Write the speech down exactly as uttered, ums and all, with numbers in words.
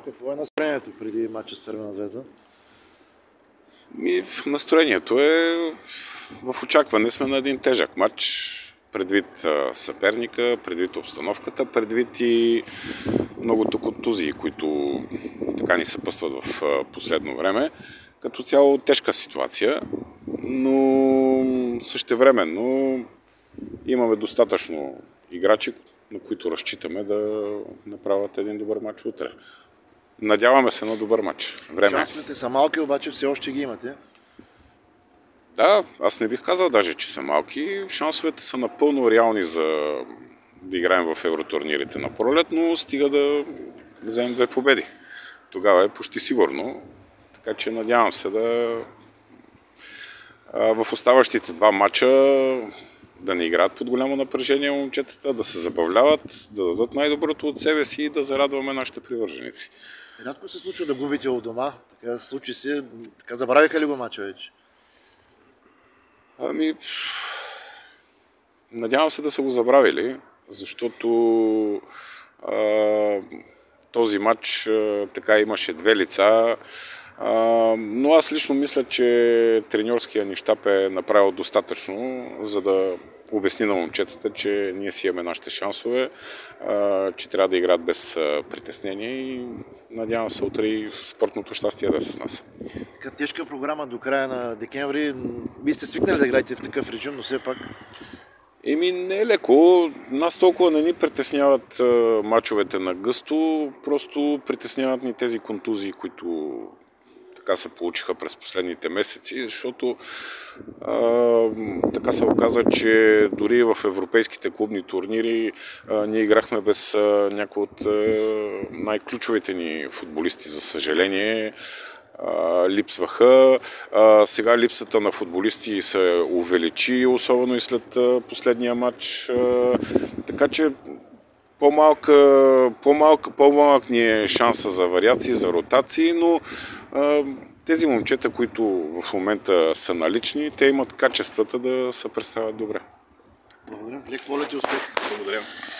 Какво е настроението преди матча с Цървена звезда? Ми, настроението е в очакване сме на един тежък матч, предвид съперника, предвид обстановката, предвид и многото контузии, които така ни съпъсват в последно време. Като цяло тежка ситуация, но същевременно имаме достатъчно играчи, на които разчитаме да направят един добър матч утре. Надяваме се на добър матч. Време. Шансовете са малки, обаче все още ги имате. Да, аз не бих казал даже, че са малки. Шансовете са напълно реални за да играем в евротурнирите на пролет, но стига да вземем две победи. Тогава е почти сигурно. Така че надявам се да в оставащите два матча да не играят под голямо напрежение момчетата, да се забавляват, да дадат най-доброто от себе си и да зарадваме нашите привърженици. Рядко се случва да губите от дома. Така случи се. Така забравиха ли го мача вече? Ами, надявам се да са го забравили, защото а, този матч а, така имаше две лица, а, но аз лично мисля, че треньорския ни щаб е направил достатъчно, за да обясни на момчетата, че ние си имаме нашите шансове, а, че трябва да играят без притеснение и надявам се утре и спортното щастие да е с нас. Така тежка програма до края на декември. Вие сте свикнали да играете в такъв режим, но все пак... Еми не е леко. Нас толкова не ни притесняват а, мачовете на гъсто, просто притесняват ни тези контузии, които така се получиха през последните месеци, защото а, така се оказа, че дори в европейските клубни турнири а, ние играхме без а, някои от а, най-ключовите ни футболисти, за съжаление. Uh, липсваха. Uh, сега липсата на футболисти се увеличи, особено и след uh, последния матч. Uh, така че по-малка, по-малка, по-малък ни е шанса за вариации, за ротации, но uh, тези момчета, които в момента са налични, те имат качествата да се представят добре. Благодаря. Лек полет и успех. Благодаря.